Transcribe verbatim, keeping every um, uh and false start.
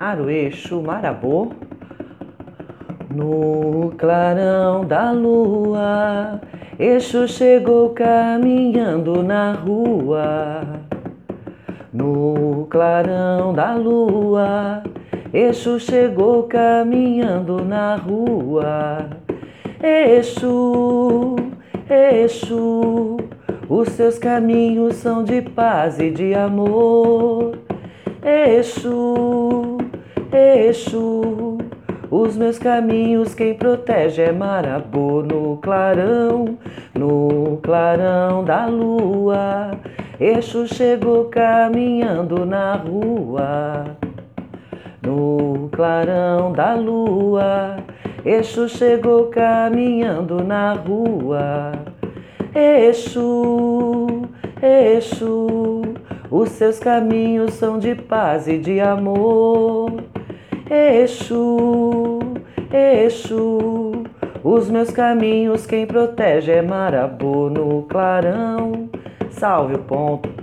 Aro, Exu, Marabô. No clarão da lua, Exu chegou caminhando na rua. No clarão da lua, Exu chegou caminhando na rua. Exu, Exu, os seus caminhos são de paz e de amor. Exu, Exu, os meus caminhos quem protege é Marabô. No clarão, no clarão da lua, Exu chegou caminhando na rua. No clarão da lua, Exu chegou caminhando na rua. Exu, Exu, os seus caminhos são de paz e de amor. Exu, Exu, os meus caminhos quem protege é Marabô. No clarão, salve o ponto.